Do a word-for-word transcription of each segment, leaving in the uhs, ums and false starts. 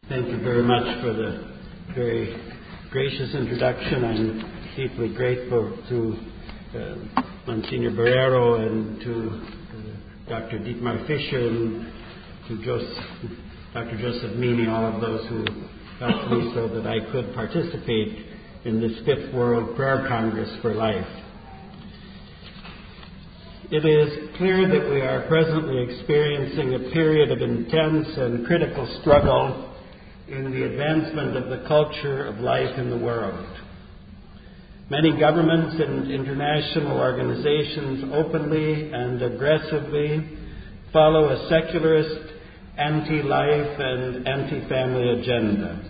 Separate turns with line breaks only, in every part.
Thank you very much for the very gracious introduction. I'm deeply grateful to uh, Monsignor Barrero and to uh, Doctor Dietmar Fischer and to Joseph, Doctor Joseph Meany, all of those who helped me so that I could participate in this Fifth World Prayer Congress for Life. It is clear that we are presently experiencing a period of intense and critical struggle in the advancement of the culture of life in the world. Many governments and international organizations openly and aggressively follow a secularist, anti-life and anti-family agenda.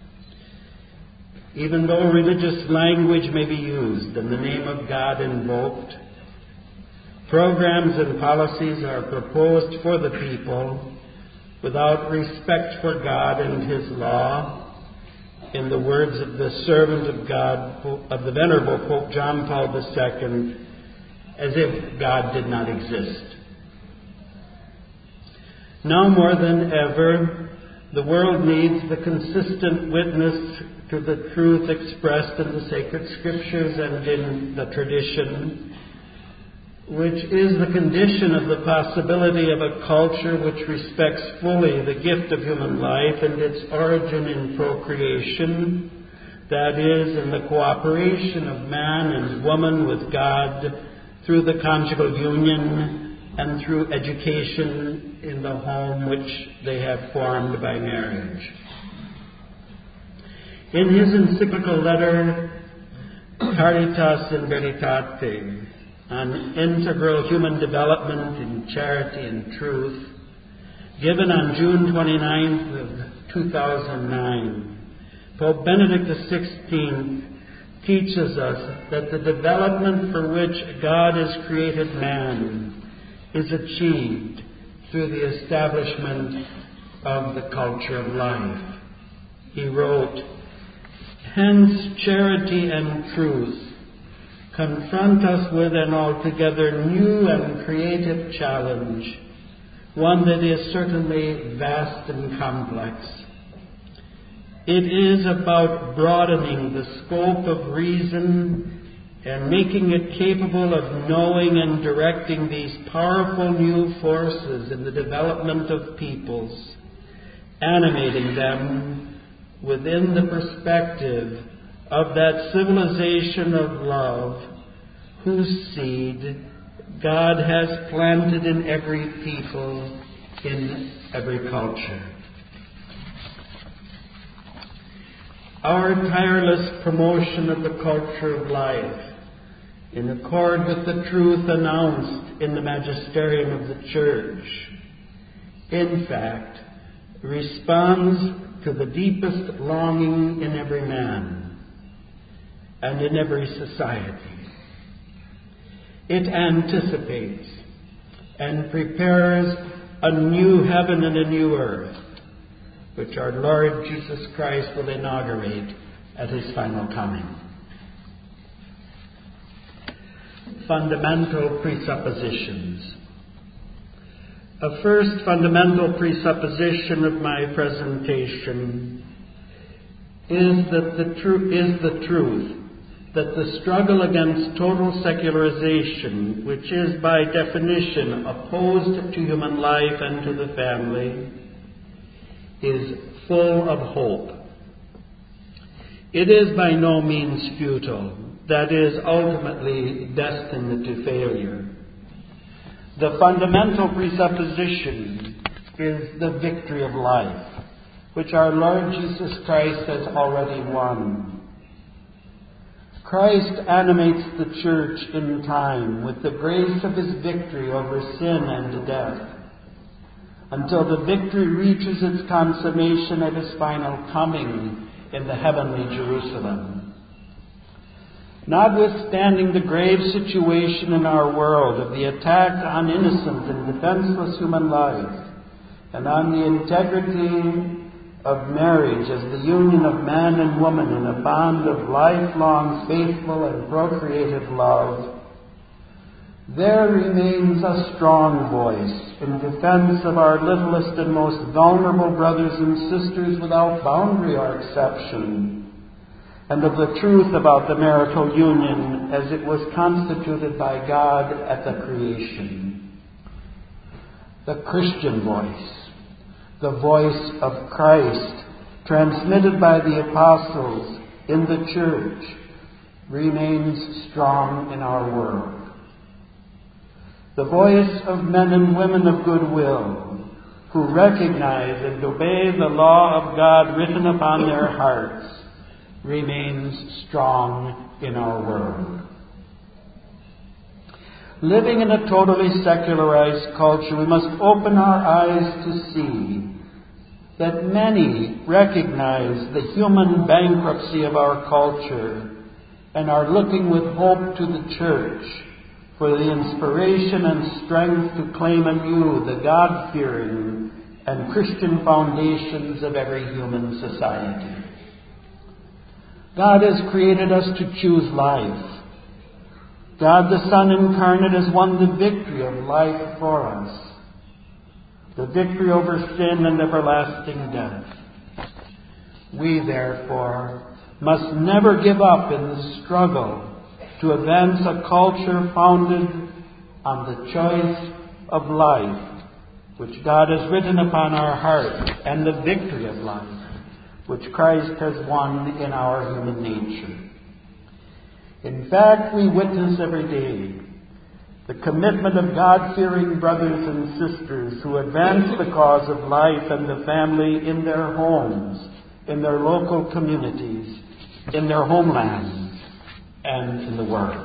Even though religious language may be used and the name of God invoked, programs and policies are proposed for the people without respect for God and His law, in the words of the servant of God, of the Venerable Pope John Paul the Second, as if God did not exist. Now more than ever, the world needs the consistent witness to the truth expressed in the sacred scriptures and in the tradition, which is the condition of the possibility of a culture which respects fully the gift of human life and its origin in procreation, that is, in the cooperation of man and woman with God through the conjugal union and through education in the home which they have formed by marriage. In his encyclical letter, Caritas in Veritate, on integral human development in charity and truth, given on June twenty-ninth of two thousand nine, Pope Benedict the sixteenth teaches us that the development for which God has created man is achieved through the establishment of the culture of life. He wrote, "Hence charity and truth confront us with an altogether new and creative challenge, one that is certainly vast and complex. It is about broadening the scope of reason and making it capable of knowing and directing these powerful new forces in the development of peoples, animating them within the perspective of that civilization of love whose seed God has planted in every people, in every culture." Our tireless promotion of the culture of life, in accord with the truth announced in the magisterium of the Church, in fact, responds to the deepest longing in every man and in every society. It anticipates and prepares a new heaven and a new earth, which our Lord Jesus Christ will inaugurate at His final coming. Fundamental presuppositions. A first fundamental presupposition of my presentation is that the tru- is the truth that the struggle against total secularization, which is by definition opposed to human life and to the family, is full of hope. It is by no means futile, that is, ultimately destined to failure. The fundamental presupposition is the victory of life, which our Lord Jesus Christ has already won. Christ animates the Church in time with the grace of His victory over sin and death, until the victory reaches its consummation at His final coming in the heavenly Jerusalem. Notwithstanding the grave situation in our world of the attack on innocent and defenseless human life, and on the integrity of marriage as the union of man and woman in a bond of lifelong, faithful, and procreative love, there remains a strong voice in defense of our littlest and most vulnerable brothers and sisters without boundary or exception, and of the truth about the marital union as it was constituted by God at the creation. The Christian voice, the voice of Christ, transmitted by the apostles in the church, remains strong in our world. The voice of men and women of goodwill who recognize and obey the law of God written upon their hearts remains strong in our world. Living in a totally secularized culture, we must open our eyes to see that many recognize the human bankruptcy of our culture and are looking with hope to the church for the inspiration and strength to claim anew the God-fearing and Christian foundations of every human society. God has created us to choose life. God the Son incarnate has won the victory of life for us, the victory over sin and everlasting death. We, therefore, must never give up in the struggle to advance a culture founded on the choice of life, which God has written upon our hearts, and the victory of life, which Christ has won in our human nature. In fact, we witness every day the commitment of God-fearing brothers and sisters who advance the cause of life and the family in their homes, in their local communities, in their homelands, and in the world.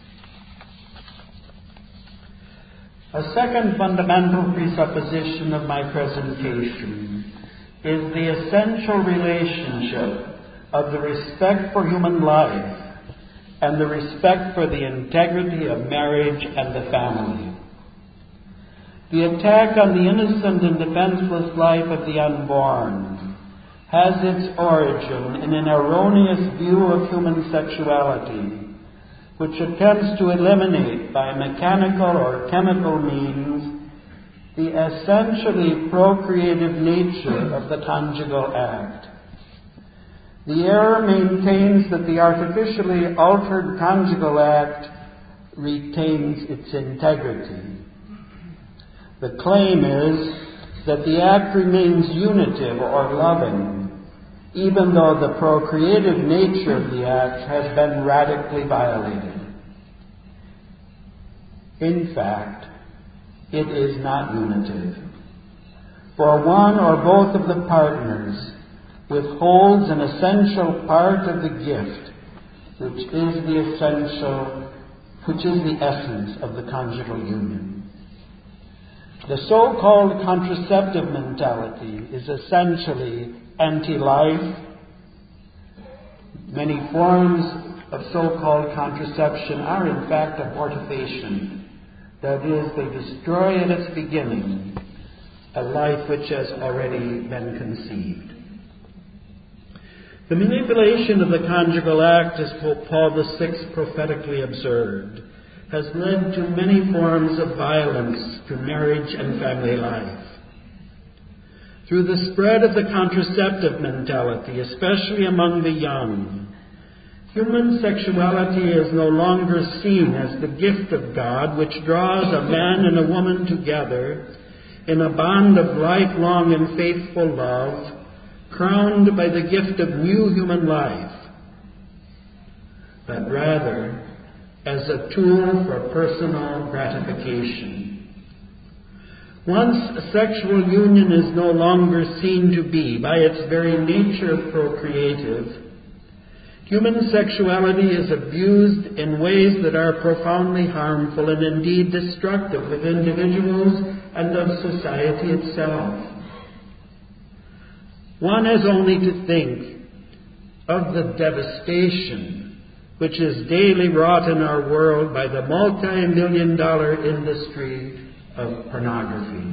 A second fundamental presupposition of my presentation is the essential relationship of the respect for human life and the respect for the integrity of marriage and the family. The attack on the innocent and defenseless life of the unborn has its origin in an erroneous view of human sexuality, which attempts to eliminate by mechanical or chemical means the essentially procreative nature of the conjugal act. The error maintains that the artificially altered conjugal act retains its integrity. The claim is that the act remains unitive or loving, even though the procreative nature of the act has been radically violated. In fact, it is not unitive, for one or both of the partners withholds an essential part of the gift, which is the essential, which is the essence of the conjugal union. The so-called contraceptive mentality is essentially anti-life. Many forms of so-called contraception are in fact abortifacient. That is, they destroy at its beginning a life which has already been conceived. The manipulation of the conjugal act, as Pope Paul the Sixth prophetically observed, has led to many forms of violence to marriage and family life. Through the spread of the contraceptive mentality, especially among the young, human sexuality is no longer seen as the gift of God, which draws a man and a woman together in a bond of lifelong and faithful love, crowned by the gift of new human life, but rather as a tool for personal gratification. Once a sexual union is no longer seen to be, by its very nature, procreative, human sexuality is abused in ways that are profoundly harmful and indeed destructive of individuals and of society itself. One has only to think of the devastation which is daily wrought in our world by the multi-million dollar industry of pornography.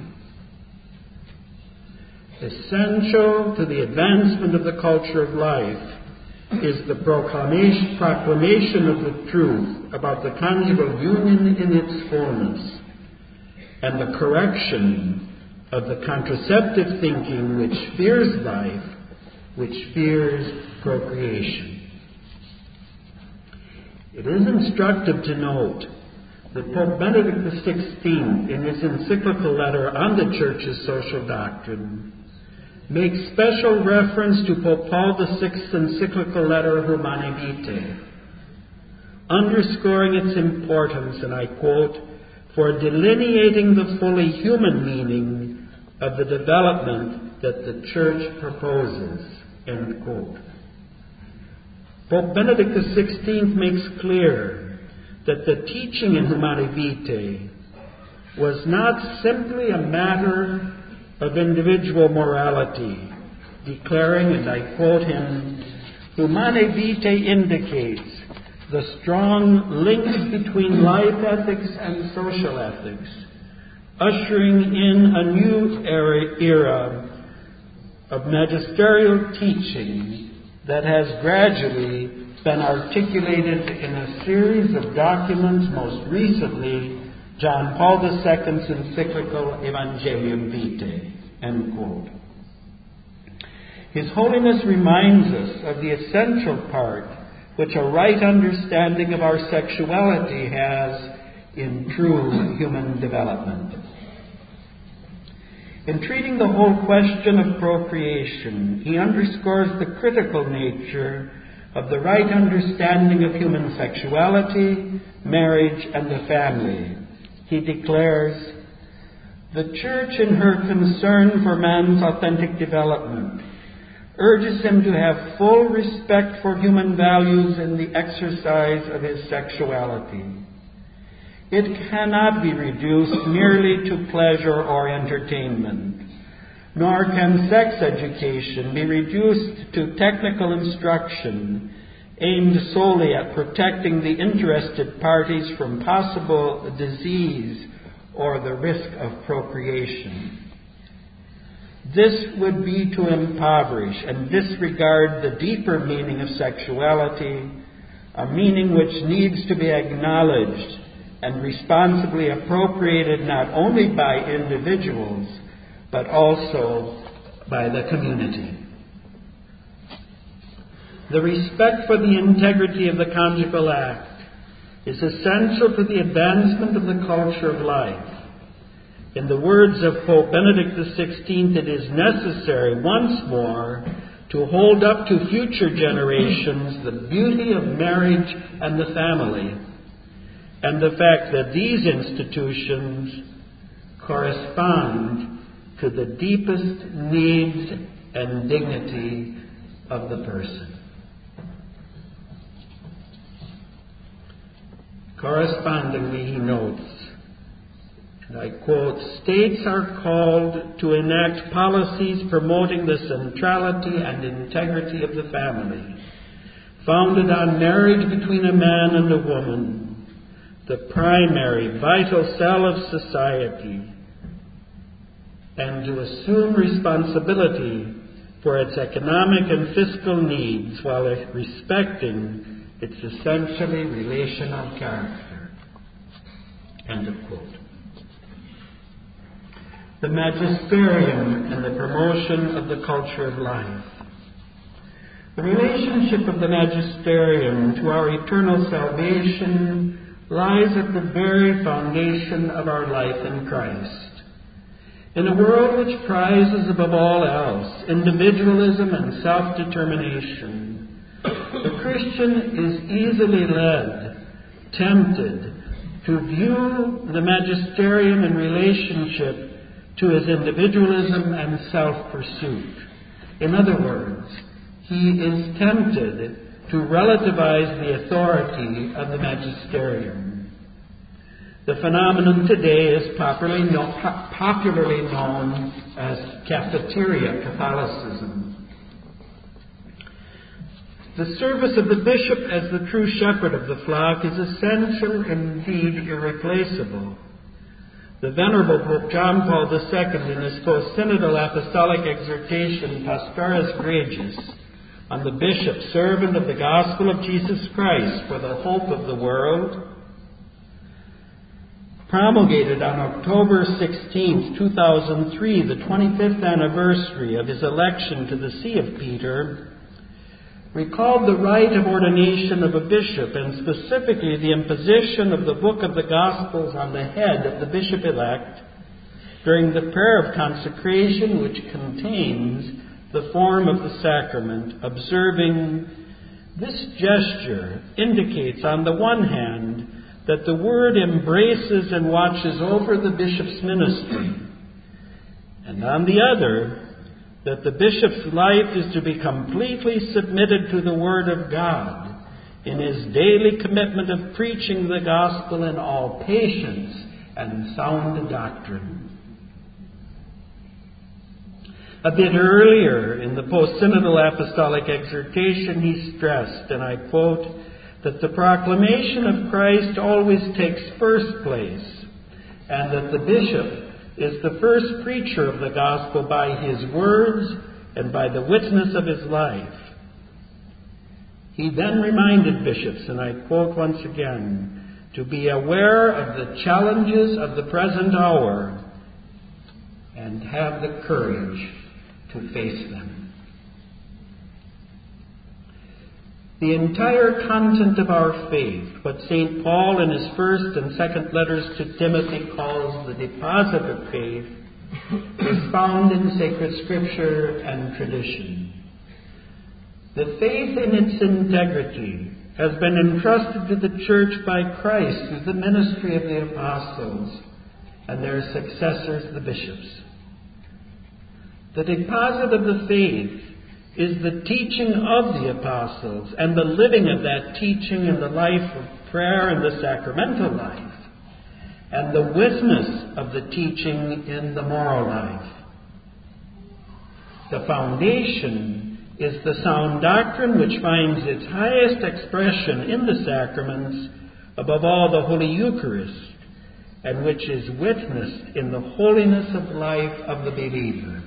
Essential to the advancement of the culture of life is the proclamation, proclamation of the truth about the conjugal union in its fullness, and the correction of the contraceptive thinking which fears life, which fears procreation. It is instructive to note that Pope Benedict the sixteenth, in his encyclical letter on the Church's social doctrine, makes special reference to Pope Paul the sixth's encyclical letter Humanae Vitae, underscoring its importance, and I quote, for delineating the fully human meaning of the development that the Church proposes, end quote. Pope Benedict the sixteenth makes clear that the teaching in Humanae Vitae was not simply a matter of individual morality, declaring, and I quote him, Humanae Vitae indicates the strong link between life ethics and social ethics, ushering in a new era, era of magisterial teaching that has gradually been articulated in a series of documents, most recently John Paul the second's encyclical Evangelium Vitae, end quote. His Holiness reminds us of the essential part which a right understanding of our sexuality has in true human development. In treating the whole question of procreation, he underscores the critical nature of the right understanding of human sexuality, marriage, and the family. He declares, the Church, in her concern for man's authentic development, urges him to have full respect for human values in the exercise of his sexuality. It cannot be reduced merely to pleasure or entertainment, nor can sex education be reduced to technical instruction aimed solely at protecting the interested parties from possible disease or the risk of procreation. This would be to impoverish and disregard the deeper meaning of sexuality, a meaning which needs to be acknowledged and responsibly appropriated not only by individuals, but also by the community. The respect for the integrity of the conjugal act is essential to the advancement of the culture of life. In the words of Pope Benedict the sixteenth, it is necessary once more to hold up to future generations the beauty of marriage and the family, and the fact that these institutions correspond to the deepest needs and dignity of the person. Correspondingly, he notes, and I quote, states are called to enact policies promoting the centrality and integrity of the family, founded on marriage between a man and a woman, the primary vital cell of society, and to assume responsibility for its economic and fiscal needs while respecting its essentially relational character. End of quote. The magisterium and the promotion of the culture of life. The relationship of the magisterium to our eternal salvation lies at the very foundation of our life in Christ. In a world which prizes above all else individualism and self-determination, the Christian is easily led, tempted, to view the magisterium in relationship to his individualism and self-pursuit. In other words, he is tempted to relativize the authority of the magisterium. The phenomenon today is popularly, no, po- popularly known as cafeteria Catholicism. The service of the bishop as the true shepherd of the flock is essential, indeed irreplaceable. The Venerable Pope John Paul the second, in his post-synodal apostolic exhortation Pastoris Gregis, on the bishop, servant of the gospel of Jesus Christ for the hope of the world, promulgated on October sixteenth, two thousand three, the twenty-fifth anniversary of his election to the See of Peter, recalled the rite of ordination of a bishop, and specifically the imposition of the book of the Gospels on the head of the bishop-elect during the prayer of consecration, which contains the form of the sacrament. Observing this gesture indicates, on the one hand, that the Word embraces and watches over the bishop's ministry, and on the other, that the bishop's life is to be completely submitted to the Word of God in his daily commitment of preaching the gospel in all patience and sound doctrine. A bit earlier in the post-synodal apostolic exhortation, he stressed, and I quote, that the proclamation of Christ always takes first place, and that the bishop is the first preacher of the gospel by his words and by the witness of his life. He then reminded bishops, and I quote once again, to be aware of the challenges of the present hour and have the courage to face them. The entire content of our faith, what Saint Paul in his first and second letters to Timothy calls the deposit of faith, is found in sacred scripture and tradition. The faith in its integrity has been entrusted to the church by Christ through the ministry of the apostles and their successors, the bishops. The deposit of the faith is the teaching of the apostles and the living of that teaching in the life of prayer and the sacramental life, and the witness of the teaching in the moral life. The foundation is the sound doctrine which finds its highest expression in the sacraments, above all the Holy Eucharist, and which is witnessed in the holiness of life of the believer.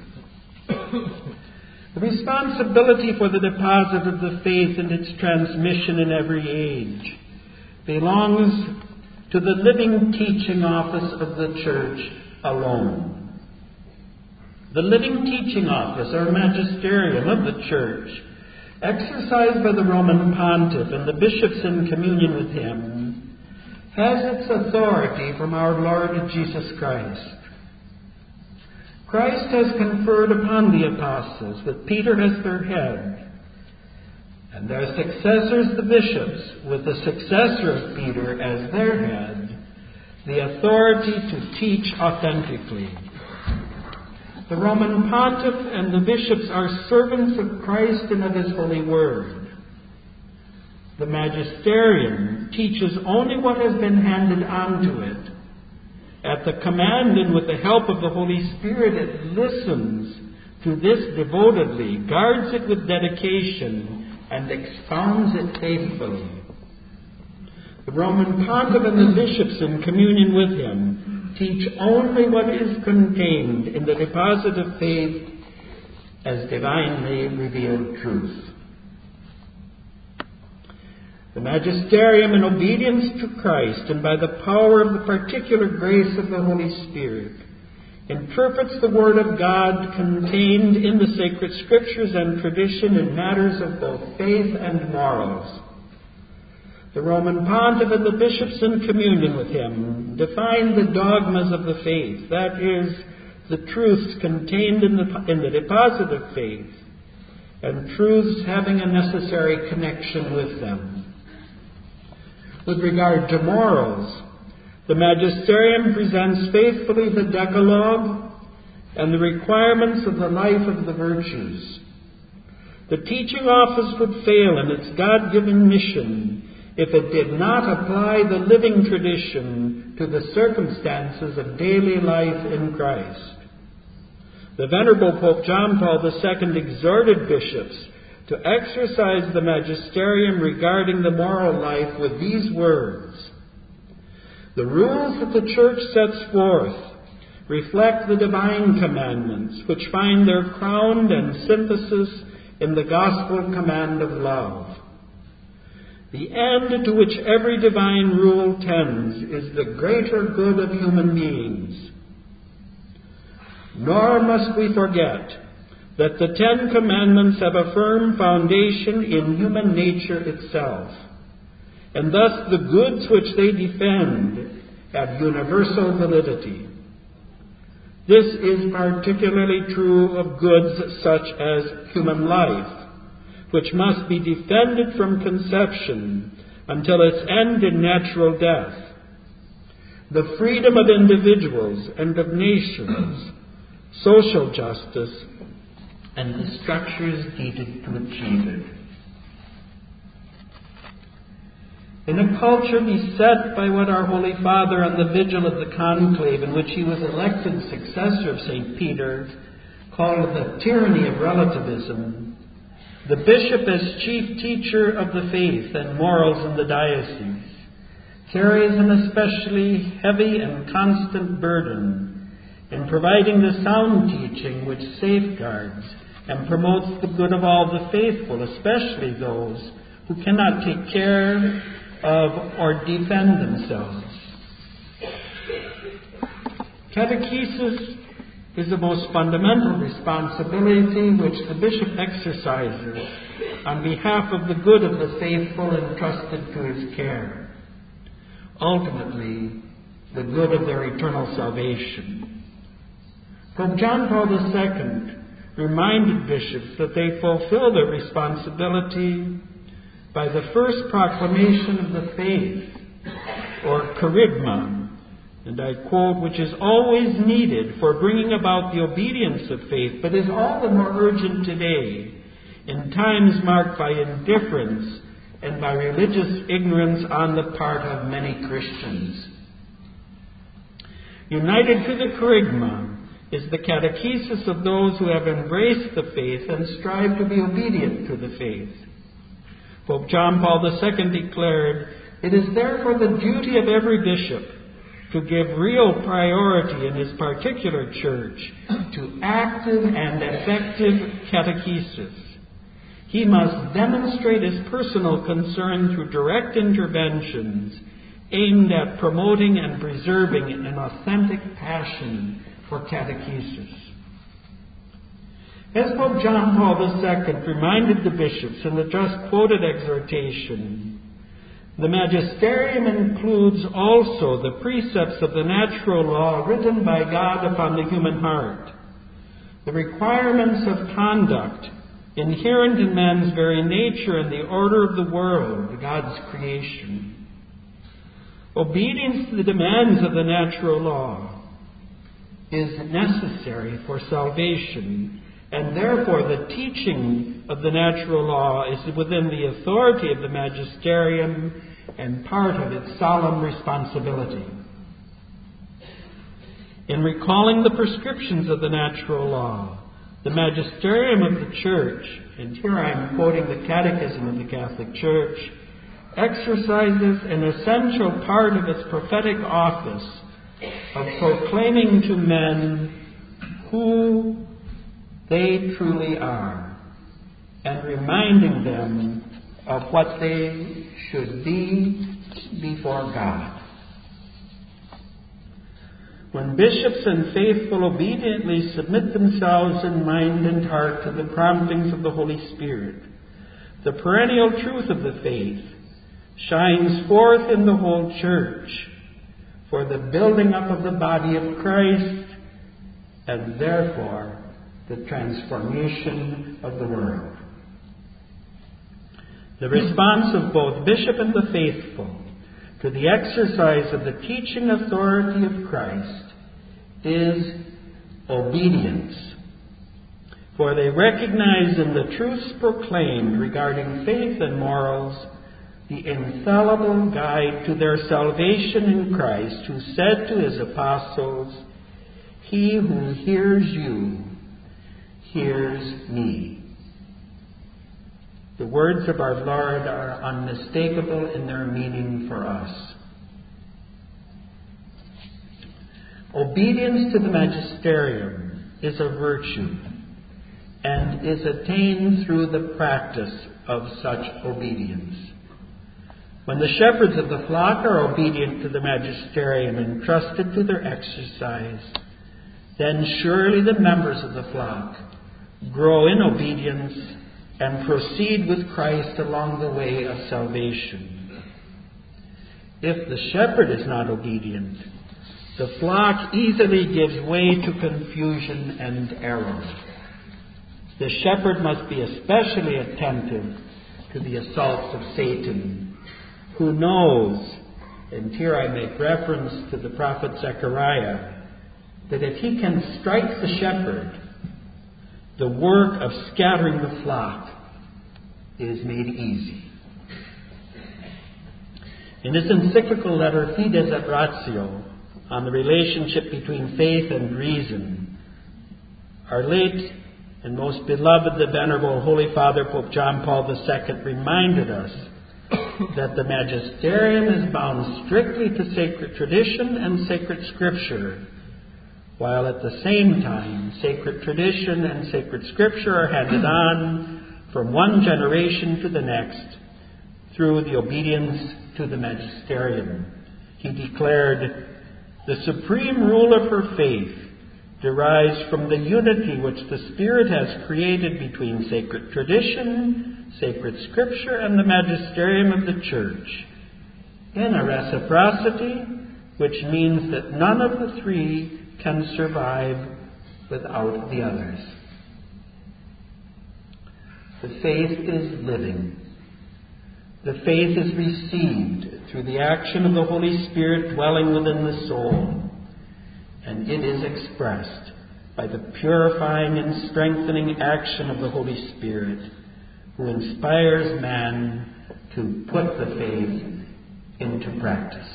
The responsibility for the deposit of the faith and its transmission in every age belongs to the living teaching office of the Church alone. The living teaching office, or magisterium of the Church, exercised by the Roman Pontiff and the bishops in communion with him, has its authority from our Lord Jesus Christ. Christ has conferred upon the apostles, with Peter as their head, and their successors, the bishops, with the successor of Peter as their head, the authority to teach authentically. The Roman Pontiff and the bishops are servants of Christ and of his holy word. The magisterium teaches only what has been handed on to it. At the command and with the help of the Holy Spirit, it listens to this devotedly, guards it with dedication, and expounds it faithfully. The Roman Pontiff and the bishops in communion with him teach only what is contained in the deposit of faith as divinely revealed truth. The magisterium, in obedience to Christ and by the power of the particular grace of the Holy Spirit, interprets the Word of God contained in the sacred scriptures and tradition in matters of both faith and morals. The Roman Pontiff and the bishops in communion with him define the dogmas of the faith, that is, the truths contained in the, in the deposit of faith, and truths having a necessary connection with them. With regard to morals, the magisterium presents faithfully the Decalogue and the requirements of the life of the virtues. The teaching office would fail in its God-given mission if it did not apply the living tradition to the circumstances of daily life in Christ. The Venerable Pope John Paul the Second exhorted bishops to exercise the magisterium regarding the moral life with these words: the rules that the Church sets forth reflect the divine commandments, which find their crown and synthesis in the gospel command of love. The end to which every divine rule tends is the greater good of human beings. Nor must we forget that the Ten Commandments have a firm foundation in human nature itself, and thus the goods which they defend have universal validity. This is particularly true of goods such as human life, which must be defended from conception until its end in natural death, the freedom of individuals and of nations, social justice, and the structures needed to achieve it. In a culture beset by what our Holy Father, on the vigil of the conclave in which he was elected successor of Saint Peter, called the tyranny of relativism, the bishop, as chief teacher of the faith and morals in the diocese, carries an especially heavy and constant burden in providing the sound teaching which safeguards and promotes the good of all the faithful, especially those who cannot take care of or defend themselves. Catechesis is the most fundamental responsibility which the bishop exercises on behalf of the good of the faithful entrusted to his care, ultimately the good of their eternal salvation. Pope John Paul the Second reminded bishops that they fulfill their responsibility by the first proclamation of the faith, or kerygma, and I quote, which is always needed for bringing about the obedience of faith, but is all the more urgent today, in times marked by indifference and by religious ignorance on the part of many Christians. United to the kerygma is the catechesis of those who have embraced the faith and strive to be obedient to the faith. Pope John Paul the Second declared, "It is therefore the duty of every bishop to give real priority in his particular church to active and effective catechesis. He must demonstrate his personal concern through direct interventions aimed at promoting and preserving an authentic passion for catechesis." As Pope John Paul the Second reminded the bishops in the just quoted exhortation, the magisterium includes also the precepts of the natural law written by God upon the human heart, the requirements of conduct inherent in man's very nature and the order of the world, God's creation. Obedience to the demands of the natural law is necessary for salvation, and therefore the teaching of the natural law is within the authority of the magisterium and part of its solemn responsibility. In recalling the prescriptions of the natural law, the magisterium of the Church, and here I am quoting the Catechism of the Catholic Church, exercises an essential part of its prophetic office of proclaiming to men who they truly are, and reminding them of what they should be before God. When bishops and faithful obediently submit themselves in mind and heart to the promptings of the Holy Spirit, the perennial truth of the faith shines forth in the whole Church for the building up of the body of Christ, and therefore the transformation of the world. The response of both bishop and the faithful to the exercise of the teaching authority of Christ is obedience, for they recognize in the truths proclaimed regarding faith and morals the infallible guide to their salvation in Christ, who said to his apostles, "He who hears you hears me." The words of our Lord are unmistakable in their meaning for us. Obedience to the magisterium is a virtue. and is attained through the practice of such obedience. When the shepherds of the flock are obedient to the magisterium entrusted to their exercise, then surely the members of the flock grow in obedience and proceed with Christ along the way of salvation. If the shepherd is not obedient, the flock easily gives way to confusion and error. The shepherd must be especially attentive to the assaults of Satan, who knows, and here I make reference to the prophet Zechariah, that if he can strike the shepherd, the work of scattering the flock is made easy. In his encyclical letter Fides et Ratio on the relationship between faith and reason, our late and most beloved, the Venerable Holy Father Pope John Paul the Second, reminded us that the magisterium is bound strictly to sacred tradition and sacred scripture, while at the same time sacred tradition and sacred scripture are handed on from one generation to the next through the obedience to the magisterium. He declared, "The supreme rule of her faith derives from the unity which the Spirit has created between sacred tradition, sacred scripture, and the magisterium of the Church, in a reciprocity which means that none of the three can survive without the others." The faith is living. The faith is received through the action of the Holy Spirit dwelling within the soul, and it is expressed by the purifying and strengthening action of the Holy Spirit, who inspires man to put the faith into practice.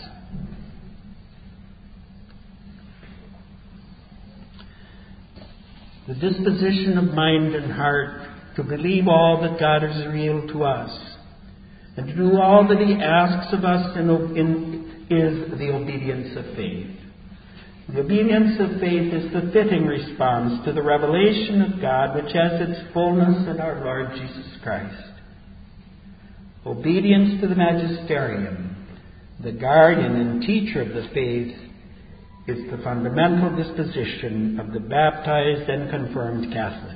The disposition of mind and heart to believe all that God has revealed to us and to do all that He asks of us in, in, is the obedience of faith. The obedience of faith is the fitting response to the revelation of God, which has its fullness in our Lord Jesus Christ. Obedience to the magisterium, the guardian and teacher of the faith, is the fundamental disposition of the baptized and confirmed Catholic.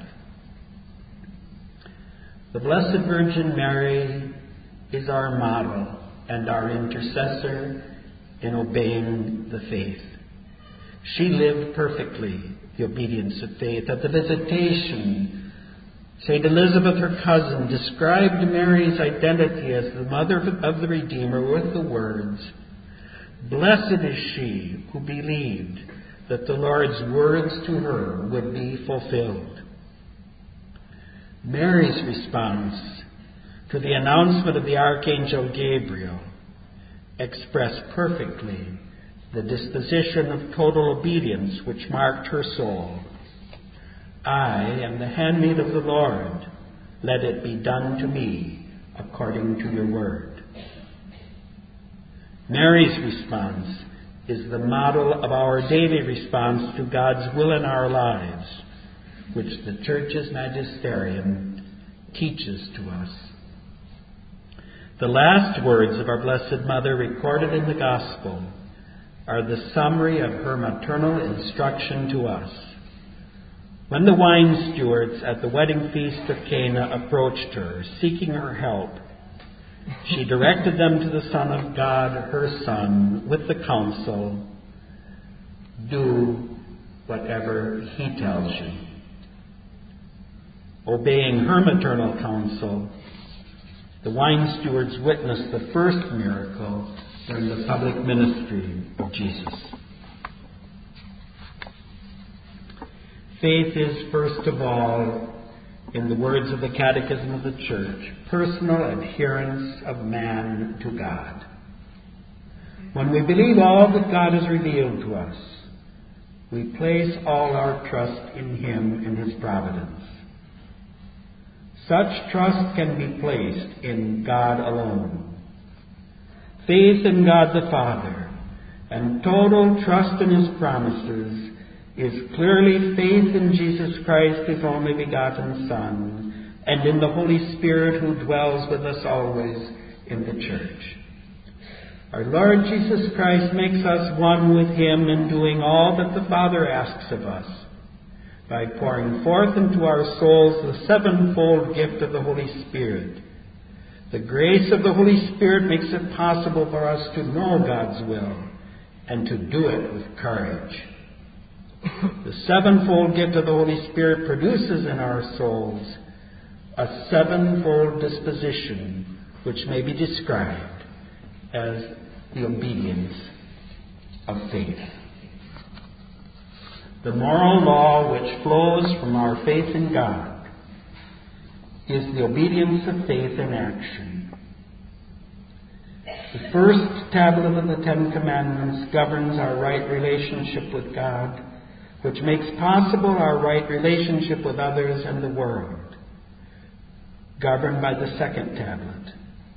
The Blessed Virgin Mary is our model and our intercessor in obeying the faith. She lived perfectly the obedience of faith. At the Visitation, Saint Elizabeth, her cousin, described Mary's identity as the mother of the Redeemer with the words, "Blessed is she who believed that the Lord's words to her would be fulfilled." Mary's response to the announcement of the Archangel Gabriel expressed perfectly the disposition of total obedience which marked her soul. "I am the handmaid of the Lord. Let it be done to me according to your word." Mary's response is the model of our daily response to God's will in our lives, which the Church's magisterium teaches to us. The last words of our Blessed Mother recorded in the Gospel are the summary of her maternal instruction to us. When the wine stewards at the wedding feast of Cana approached her, seeking her help, she directed them to the Son of God, her Son, with the counsel, "Do whatever He tells you." Obeying her maternal counsel, the wine stewards witnessed the first miracle during the public ministry of Jesus. Faith is, first of all, in the words of the Catechism of the Church, personal adherence of man to God. When we believe all that God has revealed to us, we place all our trust in Him and His providence. Such trust can be placed in God alone. Faith in God the Father and total trust in His promises is clearly faith in Jesus Christ, His only begotten Son, and in the Holy Spirit who dwells with us always in the church. Our Lord Jesus Christ makes us one with Him in doing all that the Father asks of us, by pouring forth into our souls the sevenfold gift of the Holy Spirit. The grace of the Holy Spirit makes it possible for us to know God's will and to do it with courage. The sevenfold gift of the Holy Spirit produces in our souls a sevenfold disposition, which may be described as the obedience of faith. The moral law which flows from our faith in God is the obedience of faith in action. The first tablet of the Ten Commandments governs our right relationship with God, which makes possible our right relationship with others and the world, governed by the second tablet.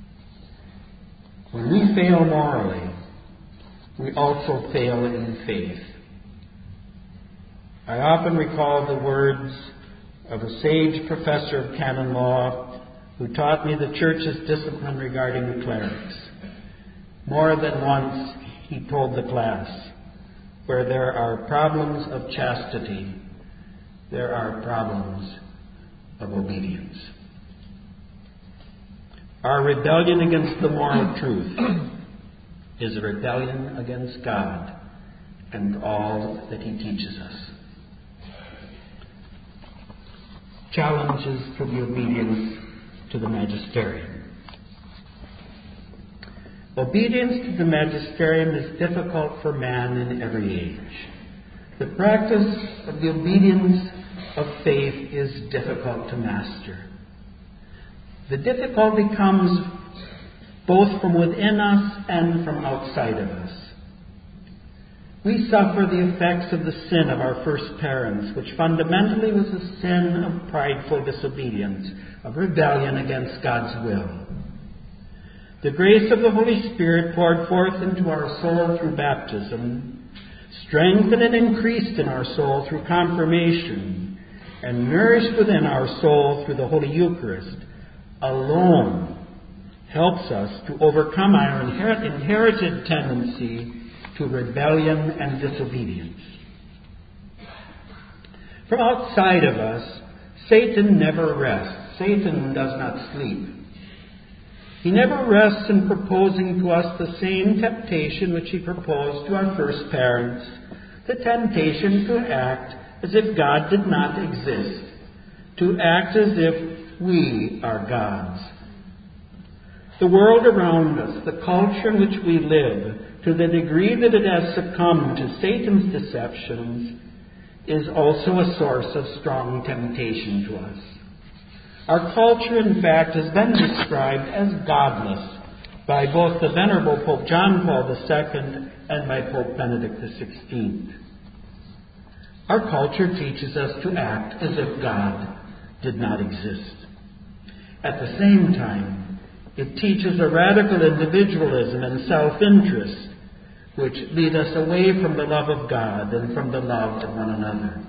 When we fail morally, we also fail in faith. I often recall the words of a sage professor of canon law who taught me the Church's discipline regarding the clerics. More than once he told the class, where there are problems of chastity, there are problems of obedience. Our rebellion against the moral truth is a rebellion against God and all that He teaches us. Challenges to the obedience to the magisterium. Obedience to the magisterium is difficult for man in every age. The practice of the obedience of faith is difficult to master. The difficulty comes both from within us and from outside of us. We suffer the effects of the sin of our first parents, which fundamentally was a sin of prideful disobedience, of rebellion against God's will. The grace of the Holy Spirit poured forth into our soul through baptism, strengthened and increased in our soul through confirmation, and nourished within our soul through the Holy Eucharist, alone helps us to overcome our inherited tendency to rebellion and disobedience. From outside of us, Satan never rests. Satan does not sleep. He never rests in proposing to us the same temptation which he proposed to our first parents, the temptation to act as if God did not exist, to act as if we are gods. The world around us, the culture in which we live, to the degree that it has succumbed to Satan's deceptions, is also a source of strong temptation to us. Our culture, in fact, has been described as godless by both the Venerable Pope John Paul the Second and by Pope Benedict the Sixteenth. Our culture teaches us to act as if God did not exist. At the same time, it teaches a radical individualism and self-interest, which lead us away from the love of God and from the love of one another.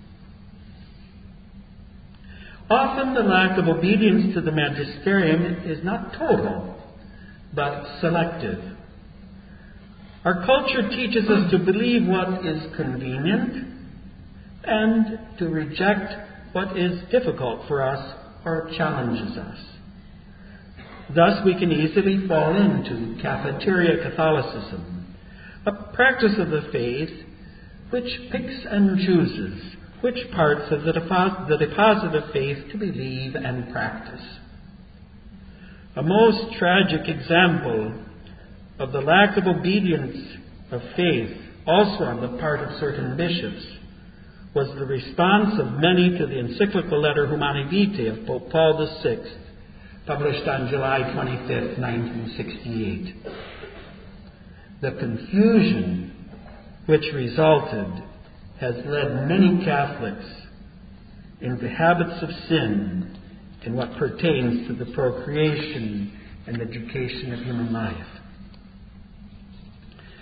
Often the lack of obedience to the magisterium is not total, but selective. Our culture teaches us to believe what is convenient and to reject what is difficult for us or challenges us. Thus we can easily fall into cafeteria Catholicism, a practice of the faith which picks and chooses which parts of the deposit, the deposit of faith to believe and practice. A most tragic example of the lack of obedience of faith, also on the part of certain bishops, was the response of many to the encyclical letter Humanae Vitae of Pope Paul the Sixth, published on July twenty-fifth, nineteen sixty-eight. The confusion which resulted has led many Catholics into habits of sin in what pertains to the procreation and education of human life.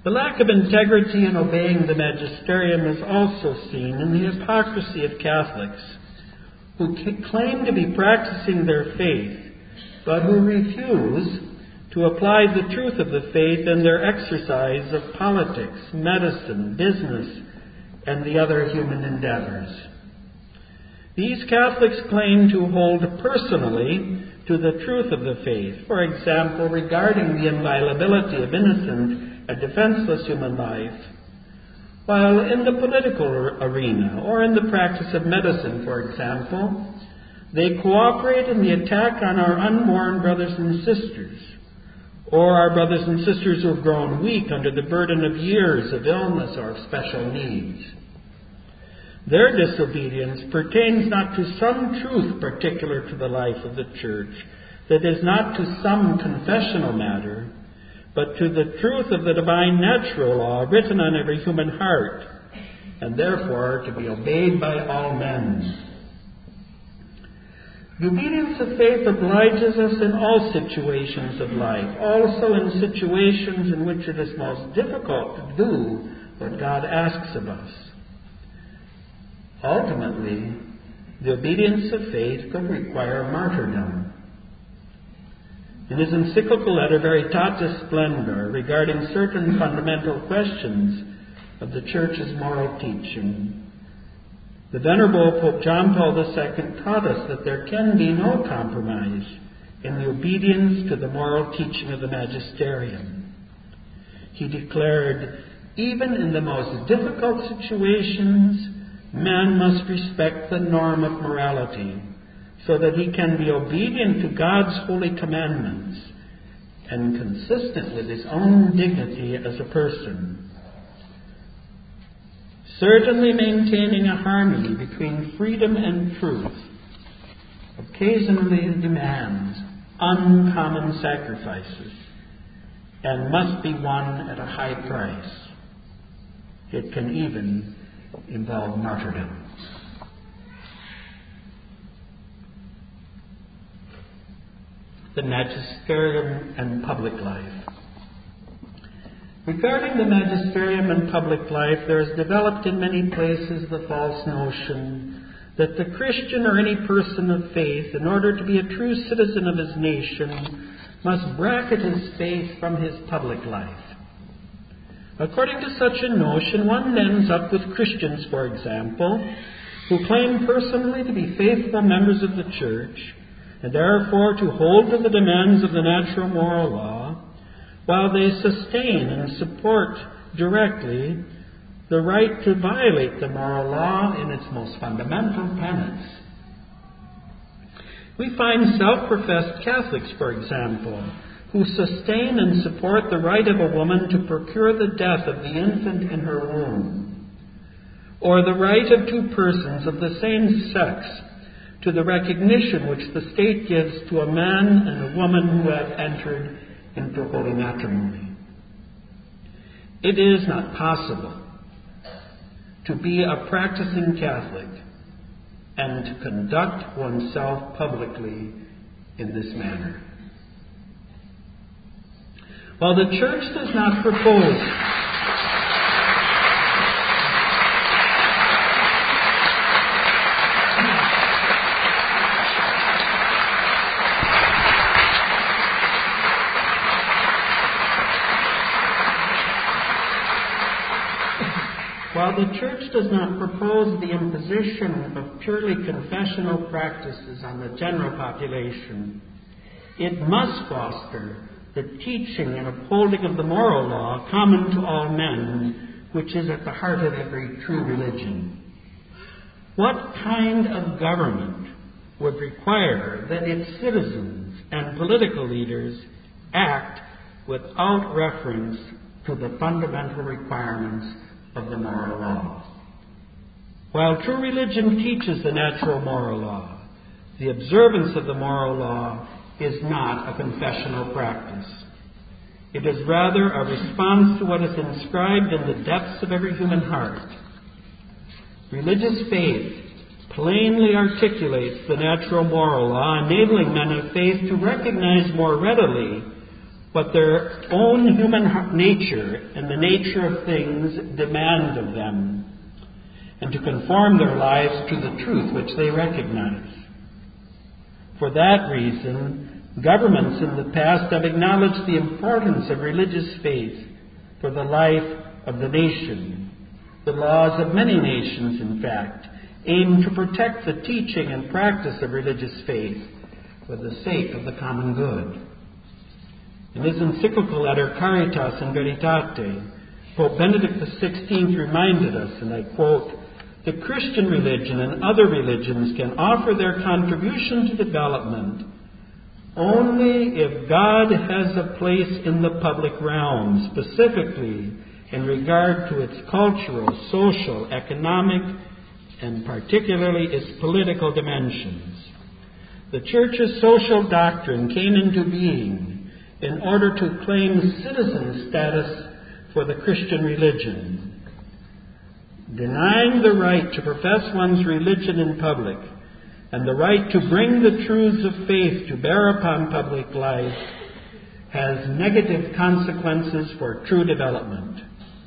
The lack of integrity in obeying the magisterium is also seen in the hypocrisy of Catholics who claim to be practicing their faith, but who refuse to apply the truth of the faith in their exercise of politics, medicine, business, and the other human endeavors. These Catholics claim to hold personally to the truth of the faith, for example, regarding the inviolability of innocent and defenseless human life, while in the political arena or in the practice of medicine, for example, they cooperate in the attack on our unborn brothers and sisters, or our brothers and sisters who have grown weak under the burden of years of illness or of special needs. Their disobedience pertains not to some truth particular to the life of the Church, that is not to some confessional matter, but to the truth of the divine natural law written on every human heart, and therefore to be obeyed by all men. The obedience of faith obliges us in all situations of life, also in situations in which it is most difficult to do what God asks of us. Ultimately, the obedience of faith could require martyrdom. In his encyclical letter Veritatis Splendor, regarding certain fundamental questions of the Church's moral teaching, the Venerable Pope John Paul the Second taught us that there can be no compromise in the obedience to the moral teaching of the magisterium. He declared, even in the most difficult situations, man must respect the norm of morality so that he can be obedient to God's holy commandments and consistent with his own dignity as a person. Certainly maintaining a harmony between freedom and truth occasionally demands uncommon sacrifices and must be won at a high price. It can even involve martyrdom. The magisterium and public life. Regarding the magisterium and public life, there is developed in many places the false notion that the Christian or any person of faith, in order to be a true citizen of his nation, must bracket his faith from his public life. According to such a notion, one ends up with Christians, for example, who claim personally to be faithful members of the Church, and therefore to hold to the demands of the natural moral law, while they sustain and support directly the right to violate the moral law in its most fundamental tenets. We find self-professed Catholics, for example, who sustain and support the right of a woman to procure the death of the infant in her womb, or the right of two persons of the same sex to the recognition which the state gives to a man and a woman who have entered into holy matrimony. It is not possible to be a practicing Catholic and to conduct oneself publicly in this manner. While the Church does not propose While the Church does not propose the imposition of purely confessional practices on the general population, it must foster the teaching and upholding of the moral law common to all men, which is at the heart of every true religion. What kind of government would require that its citizens and political leaders act without reference to the fundamental requirements of the moral law? While true religion teaches the natural moral law, the observance of the moral law is not a confessional practice. It is rather a response to what is inscribed in the depths of every human heart. Religious faith plainly articulates the natural moral law, enabling men of faith to recognize more readily what their own human nature and the nature of things demand of them, and to conform their lives to the truth which they recognize. For that reason, governments in the past have acknowledged the importance of religious faith for the life of the nation. The laws of many nations, in fact, aim to protect the teaching and practice of religious faith for the sake of the common good. In his encyclical letter, Caritas in Veritate, Pope Benedict the sixteenth reminded us, and I quote, "The Christian religion and other religions can offer their contribution to development only if God has a place in the public realm, specifically in regard to its cultural, social, economic, and particularly its political dimensions. The Church's social doctrine came into being in order to claim citizen status for the Christian religion. Denying the right to profess one's religion in public and the right to bring the truths of faith to bear upon public life has negative consequences for true development.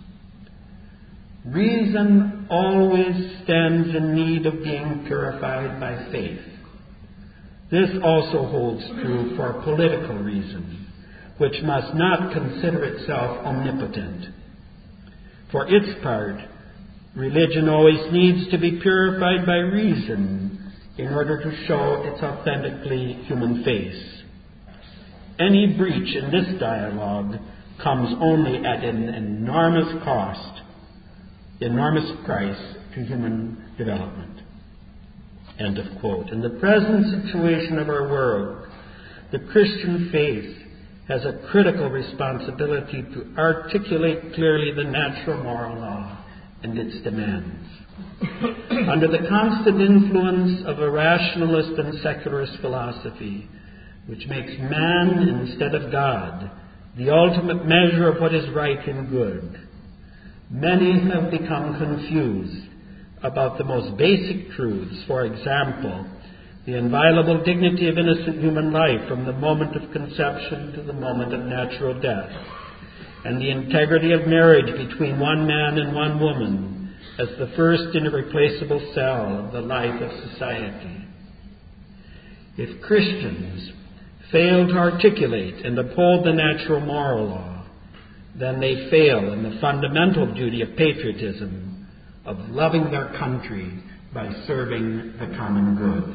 Reason always stands in need of being purified by faith. This also holds true for political reason, which must not consider itself omnipotent. For its part, religion always needs to be purified by reason in order to show its authentically human face. Any breach in this dialogue comes only at an enormous cost, enormous price to human development." End of quote. In the present situation of our world, the Christian faith has a critical responsibility to articulate clearly the natural moral law and its demands. Under the constant influence of a rationalist and secularist philosophy, which makes man instead of God the ultimate measure of what is right and good, many have become confused about the most basic truths. For example, the inviolable dignity of innocent human life from the moment of conception to the moment of natural death, and the integrity of marriage between one man and one woman as the first and irreplaceable cell of the life of society. If Christians fail to articulate and uphold the natural moral law, then they fail in the fundamental duty of patriotism, of loving their country by serving the common good.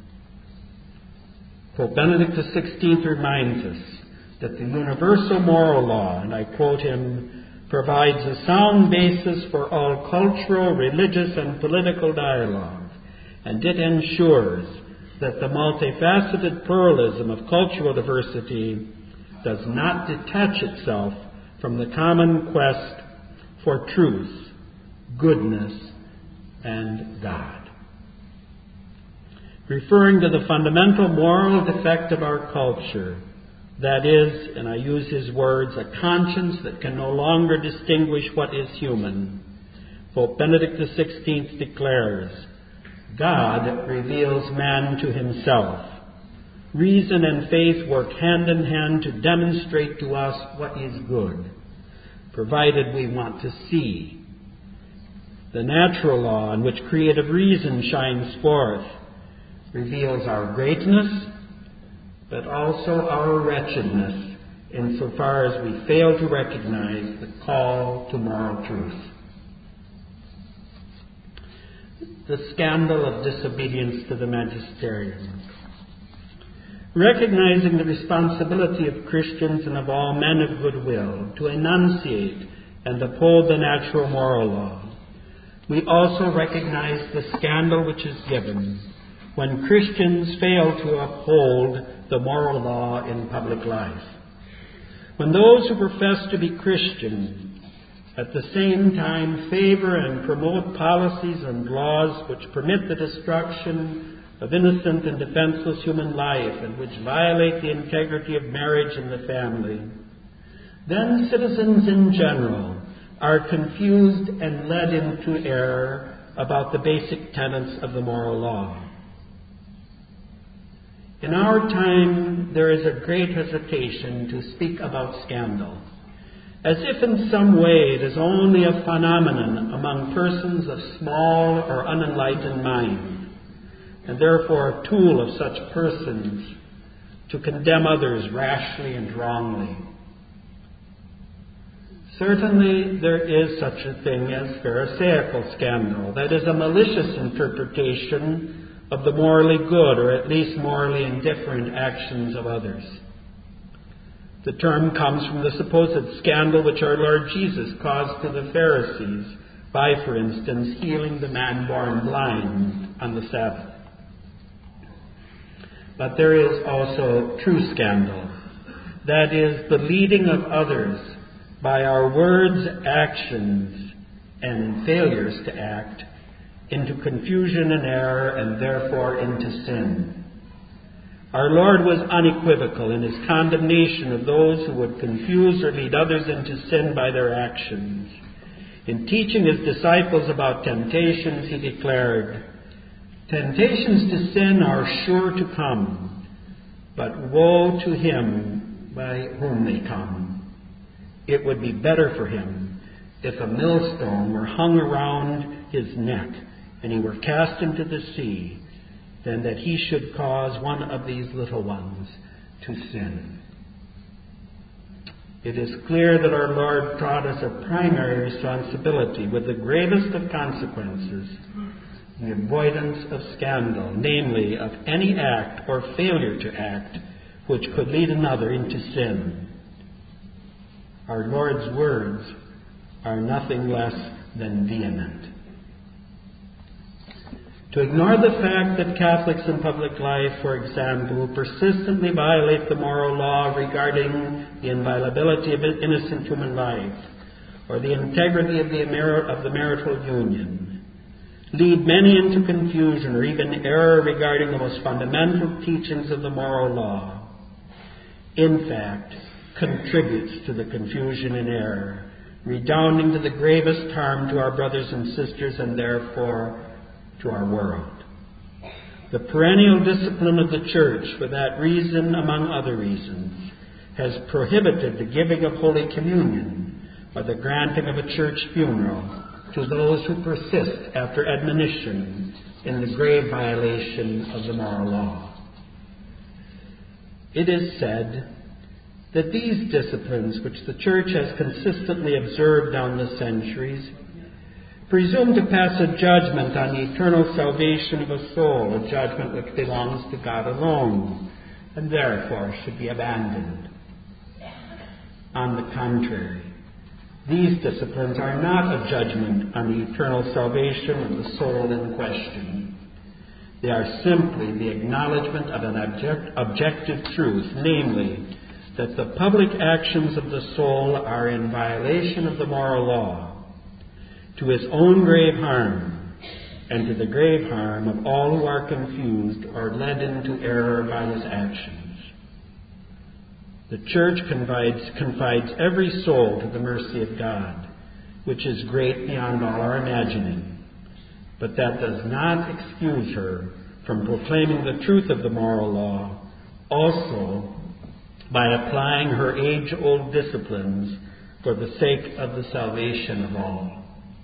Pope Benedict the sixteenth reminds us that the universal moral law, and I quote him, provides a sound basis for all cultural, religious, and political dialogue, and it ensures that the multifaceted pluralism of cultural diversity does not detach itself from the common quest for truth, goodness, and God. Referring to the fundamental moral defect of our culture, that is, and I use his words, a conscience that can no longer distinguish what is human, Pope Benedict the sixteenth declares, God reveals man to himself. Reason and faith work hand in hand to demonstrate to us what is good, provided we want to see. The natural law in which creative reason shines forth reveals our greatness, but also our wretchedness, insofar as we fail to recognize the call to moral truth. The scandal of disobedience to the magisterium. Recognizing the responsibility of Christians and of all men of goodwill to enunciate and uphold the natural moral law, we also recognize the scandal which is given when Christians fail to uphold the moral law in public life. When those who profess to be Christian at the same time favor and promote policies and laws which permit the destruction of innocent and defenseless human life and which violate the integrity of marriage and the family, then citizens in general are confused and led into error about the basic tenets of the moral law. In our time, there is a great hesitation to speak about scandal, as if in some way it is only a phenomenon among persons of small or unenlightened mind, and therefore a tool of such persons to condemn others rashly and wrongly. Certainly there is such a thing as Pharisaical scandal, that is, a malicious interpretation of the morally good, or at least morally indifferent actions of others. The term comes from the supposed scandal which our Lord Jesus caused to the Pharisees by, for instance, healing the man born blind on the Sabbath. But there is also true scandal, that is, the leading of others by our words, actions, and failures to act into confusion and error, and therefore into sin. Our Lord was unequivocal in his condemnation of those who would confuse or lead others into sin by their actions. In teaching his disciples about temptations, he declared, "Temptations to sin are sure to come, but woe to him by whom they come. It would be better for him if a millstone were hung around his neck and he were cast into the sea, than that he should cause one of these little ones to sin." It is clear that our Lord taught us a primary responsibility with the greatest of consequences, the avoidance of scandal, namely of any act or failure to act which could lead another into sin. Our Lord's words are nothing less than vehement. To ignore the fact that Catholics in public life, for example, persistently violate the moral law regarding the inviolability of innocent human life, or the integrity of the, of the marital union, lead many into confusion or even error regarding the most fundamental teachings of the moral law, in fact, contributes to the confusion and error, redounding to the gravest harm to our brothers and sisters and therefore to our world. The perennial discipline of the Church, for that reason, among other reasons, has prohibited the giving of Holy Communion or the granting of a church funeral to those who persist after admonition in the grave violation of the moral law. It is said that these disciplines, which the Church has consistently observed down the centuries, presume to pass a judgment on the eternal salvation of a soul, a judgment which belongs to God alone, and therefore should be abandoned. On the contrary, these disciplines are not a judgment on the eternal salvation of the soul in question. They are simply the acknowledgement of an object, objective truth, namely, that the public actions of the soul are in violation of the moral law, to his own grave harm, and to the grave harm of all who are confused or led into error by his actions. The Church confides, confides every soul to the mercy of God, which is great beyond all our imagining, but that does not excuse her from proclaiming the truth of the moral law, also by applying her age-old disciplines for the sake of the salvation of all.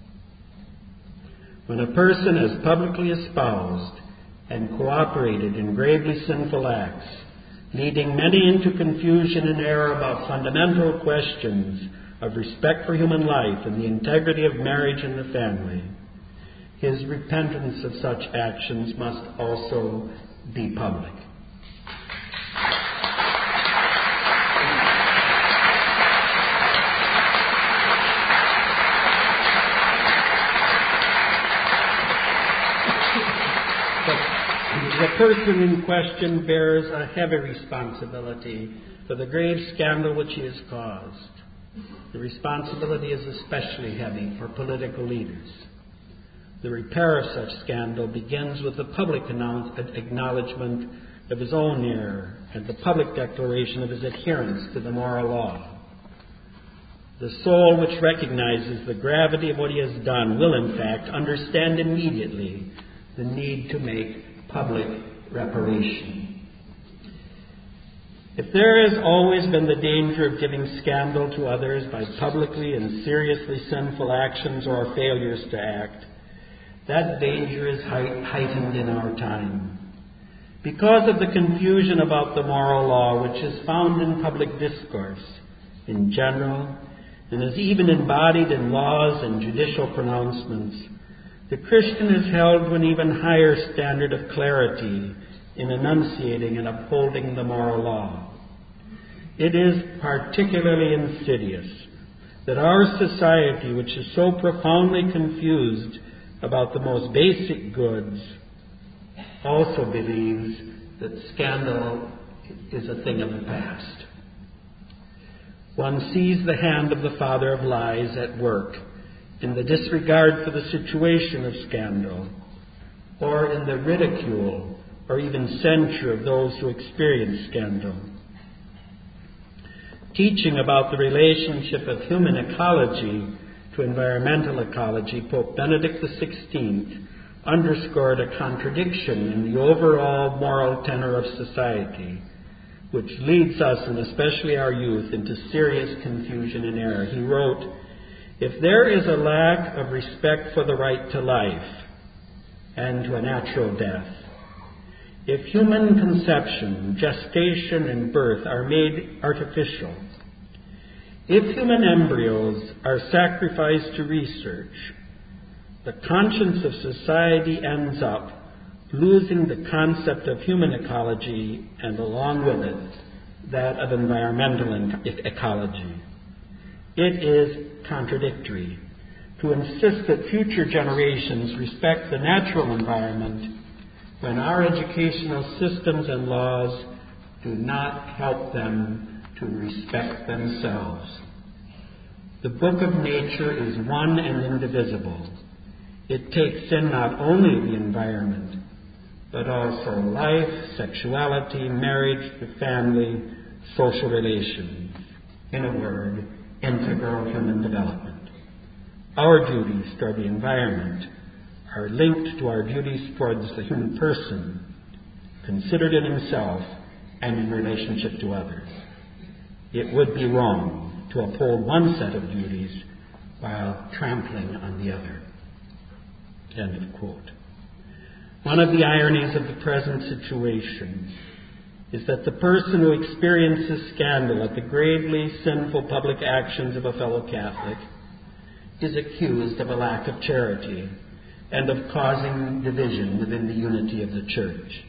When a person has publicly espoused and cooperated in gravely sinful acts, leading many into confusion and error about fundamental questions of respect for human life and the integrity of marriage and the family, his repentance of such actions must also be public. The person in question bears a heavy responsibility for the grave scandal which he has caused. The responsibility is especially heavy for political leaders. The repair of such scandal begins with the public acknowledgement of his own error and the public declaration of his adherence to the moral law. The soul which recognizes the gravity of what he has done will, in fact, understand immediately the need to make public reparation. If there has always been the danger of giving scandal to others by publicly and seriously sinful actions or failures to act, that danger is heightened in our time. Because of the confusion about the moral law, which is found in public discourse in general, and is even embodied in laws and judicial pronouncements, the Christian is held to an even higher standard of clarity in enunciating and upholding the moral law. It is particularly insidious that our society, which is so profoundly confused about the most basic goods, also believes that scandal is a thing of the past. One sees the hand of the father of lies at work in the disregard for the situation of scandal, or in the ridicule or even censure of those who experience scandal. Teaching about the relationship of human ecology to environmental ecology, Pope Benedict the sixteenth underscored a contradiction in the overall moral tenor of society, which leads us, and especially our youth, into serious confusion and error. He wrote, "If there is a lack of respect for the right to life and to a natural death, if human conception, gestation, and birth are made artificial, if human embryos are sacrificed to research, the conscience of society ends up losing the concept of human ecology and, along with it, that of environmental ecology. It is contradictory to insist that future generations respect the natural environment when our educational systems and laws do not help them to respect themselves. The book of nature is one and indivisible. It takes in not only the environment, but also life, sexuality, marriage, the family, social relations. In a word, integral human development. Our duties toward the environment are linked to our duties towards the human person, considered in himself and in relationship to others. It would be wrong to uphold one set of duties while trampling on the other." End of quote. One of the ironies of the present situation is that the person who experiences scandal at the gravely sinful public actions of a fellow Catholic is accused of a lack of charity and of causing division within the unity of the Church.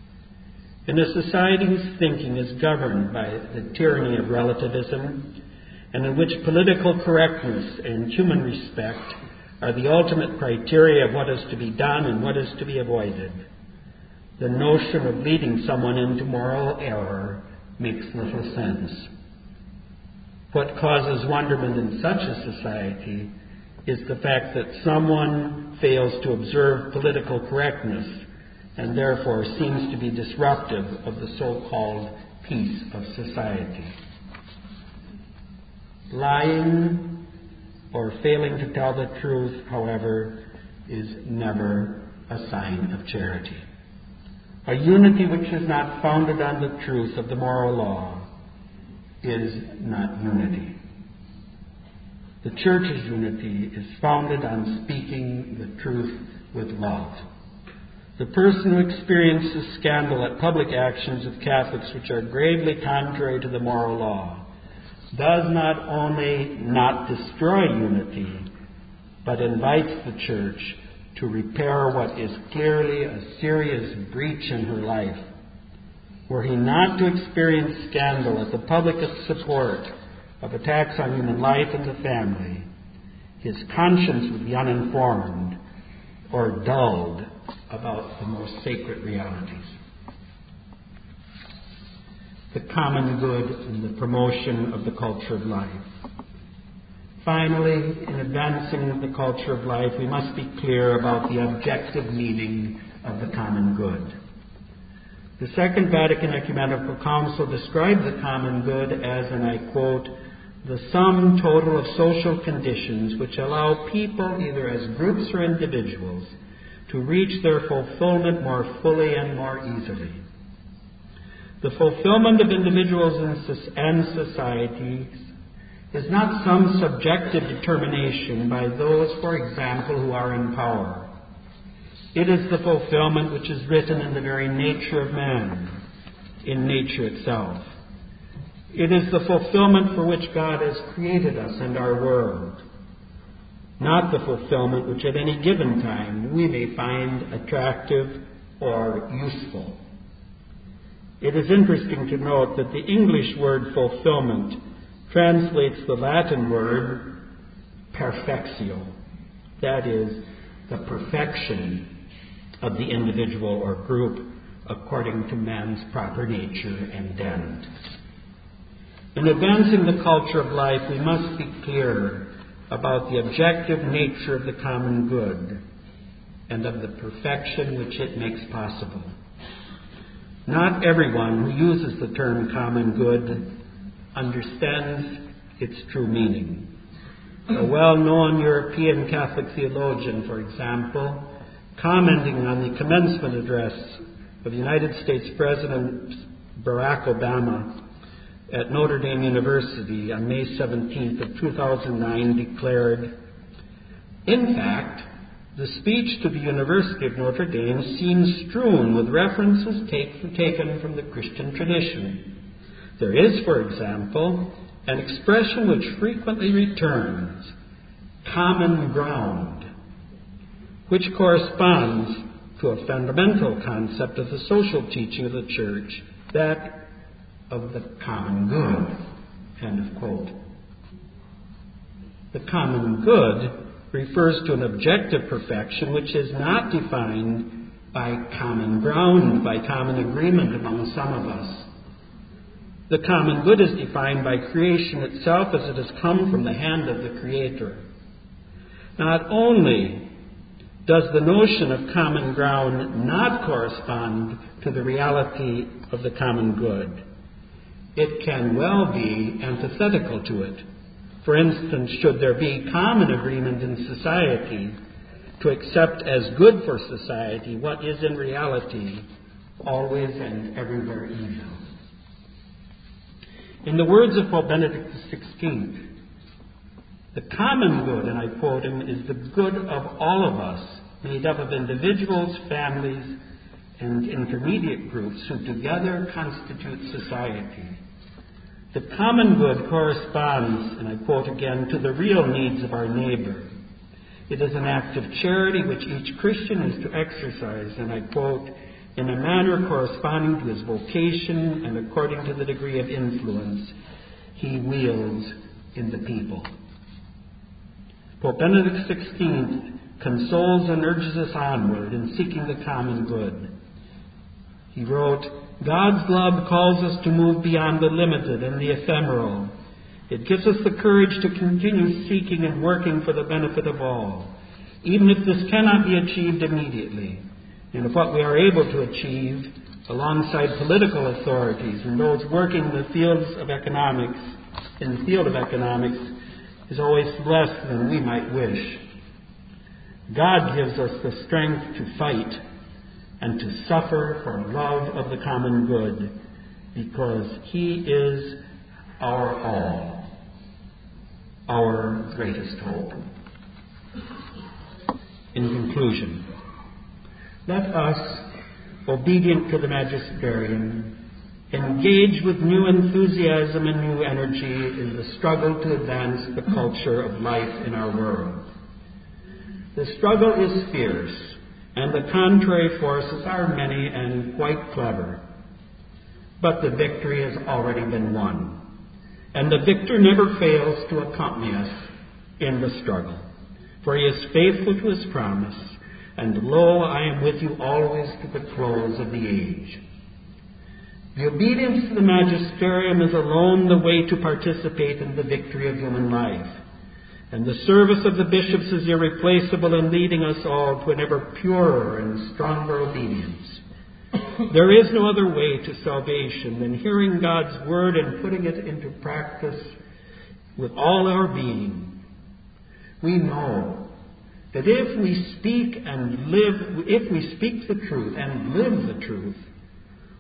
In a society whose thinking is governed by the tyranny of relativism, and in which political correctness and human respect are the ultimate criteria of what is to be done and what is to be avoided, the notion of leading someone into moral error makes little sense. What causes wonderment in such a society is the fact that someone fails to observe political correctness and therefore seems to be disruptive of the so-called peace of society. Lying or failing to tell the truth, however, is never a sign of charity. A unity which is not founded on the truth of the moral law is not unity. The Church's unity is founded on speaking the truth with love. The person who experiences scandal at public actions of Catholics which are gravely contrary to the moral law does not only not destroy unity, but invites the Church to repair what is clearly a serious breach in her life. Were he not to experience scandal at the public support of attacks on human life and the family, his conscience would be uninformed or dulled about the most sacred realities. The common good and the promotion of the culture of life. Finally, in advancing the culture of life, we must be clear about the objective meaning of the common good. The Second Vatican Ecumenical Council described the common good as, and I quote, "the sum total of social conditions which allow people, either as groups or individuals, to reach their fulfillment more fully and more easily." The fulfillment of individuals and societies is not some subjective determination by those, for example, who are in power. It is the fulfillment which is written in the very nature of man, in nature itself. It is the fulfillment for which God has created us and our world, not the fulfillment which at any given time we may find attractive or useful. It is interesting to note that the English word fulfillment translates the Latin word perfectio, that is, the perfection of the individual or group according to man's proper nature and end. In advancing the culture of life, we must be clear about the objective nature of the common good and of the perfection which it makes possible. Not everyone who uses the term common good understands its true meaning. A well-known European Catholic theologian, for example, commenting on the commencement address of United States President Barack Obama at Notre Dame University on May seventeenth of two thousand nine declared, "In fact, the speech to the University of Notre Dame seems strewn with references take, taken from the Christian tradition. There is, for example, an expression which frequently returns, common ground, which corresponds to a fundamental concept of the social teaching of the Church, that of the common good." End of quote. The common good refers to an objective perfection which is not defined by common ground, by common agreement among some of us. The common good is defined by creation itself as it has come from the hand of the Creator. Not only does the notion of common ground not correspond to the reality of the common good, it can well be antithetical to it. For instance, should there be common agreement in society to accept as good for society what is in reality always and everywhere evil? In the words of Pope Benedict the sixteenth, the common good, and I quote him, is the good of all of us, made up of individuals, families, and intermediate groups who together constitute society. The common good corresponds, and I quote again, to the real needs of our neighbor. It is an act of charity which each Christian is to exercise, and I quote, in a manner corresponding to his vocation and according to the degree of influence he wields in the people. Pope Benedict the sixteenth consoles and urges us onward in seeking the common good. He wrote, "God's love calls us to move beyond the limited and the ephemeral. It gives us the courage to continue seeking and working for the benefit of all, even if this cannot be achieved immediately. And if what we are able to achieve, alongside political authorities and those working in the fields of economics, in the field of economics, is always less than we might wish. God gives us the strength to fight and to suffer for love of the common good, because He is our all, our greatest hope." In conclusion, let us, obedient to the Magisterium, engage with new enthusiasm and new energy in the struggle to advance the culture of life in our world. The struggle is fierce, and the contrary forces are many and quite clever. But the victory has already been won, and the victor never fails to accompany us in the struggle. For He is faithful to His promise, and lo, I am with you always to the close of the age. The obedience to the Magisterium is alone the way to participate in the victory of human life. And the service of the bishops is irreplaceable in leading us all to an ever purer and stronger obedience. There is no other way to salvation than hearing God's word and putting it into practice with all our being. We know that if we speak and live, if we speak the truth and live the truth,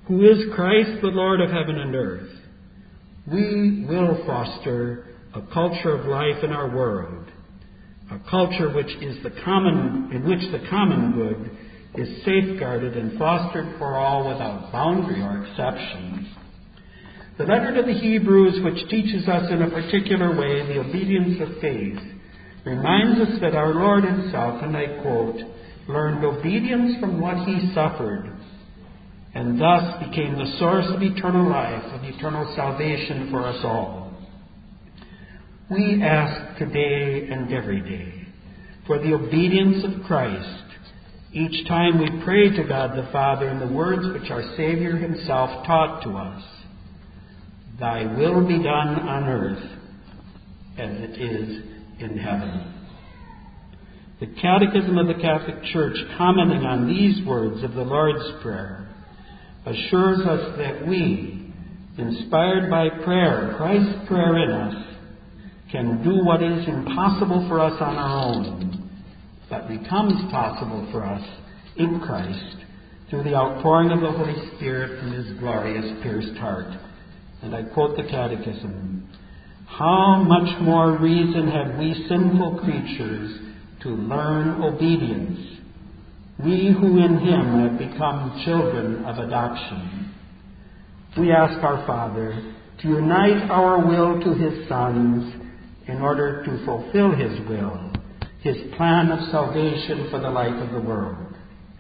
who is Christ, the Lord of heaven and earth, we will foster a culture of life in our world, a culture which is the common, in which the common good is safeguarded and fostered for all without boundary or exception. The letter to the Hebrews, which teaches us in a particular way the obedience of faith, reminds us that our Lord himself, and I quote, learned obedience from what he suffered, and thus became the source of eternal life, of eternal salvation for us all. We ask today and every day for the obedience of Christ each time we pray to God the Father in the words which our Savior himself taught to us. Thy will be done on earth as it is in heaven. The Catechism of the Catholic Church, commenting on these words of the Lord's Prayer, assures us that we, inspired by prayer, Christ's prayer in us, can do what is impossible for us on our own, but becomes possible for us in Christ through the outpouring of the Holy Spirit from his glorious pierced heart. And I quote the Catechism, how much more reason have we sinful creatures to learn obedience, we who in him have become children of adoption. We ask our Father to unite our will to his Son's in order to fulfill his will, his plan of salvation for the life of the world.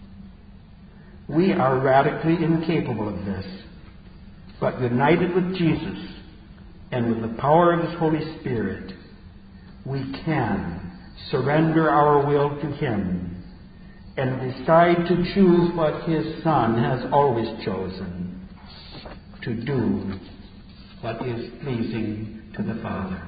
We are radically incapable of this, but united with Jesus and with the power of his Holy Spirit, we can surrender our will to him and decide to choose what his Son has always chosen, to do what is pleasing to the Father.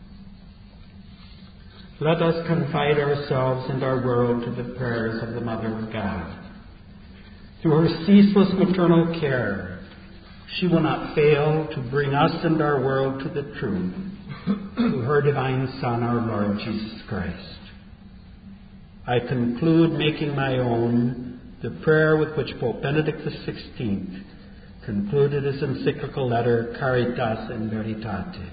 Let us confide ourselves and our world to the prayers of the Mother of God. Through her ceaseless maternal care, she will not fail to bring us and our world to the truth through her divine Son, our Lord Jesus Christ. I conclude making my own the prayer with which Pope Benedict the sixteenth concluded his encyclical letter, Caritas in Veritate.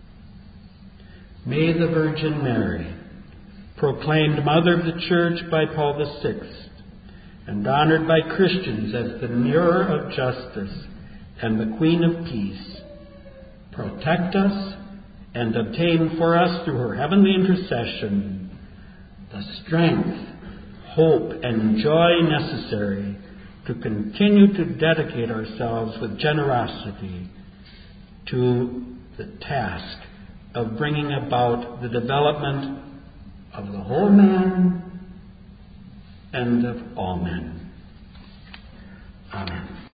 May the Virgin Mary, proclaimed Mother of the Church by Paul the sixth, and honored by Christians as the mirror of justice and the Queen of Peace, protect us and obtain for us through her heavenly intercession the strength, hope, and joy necessary to continue to dedicate ourselves with generosity to the task of bringing about the development of the whole man and of all men. Amen.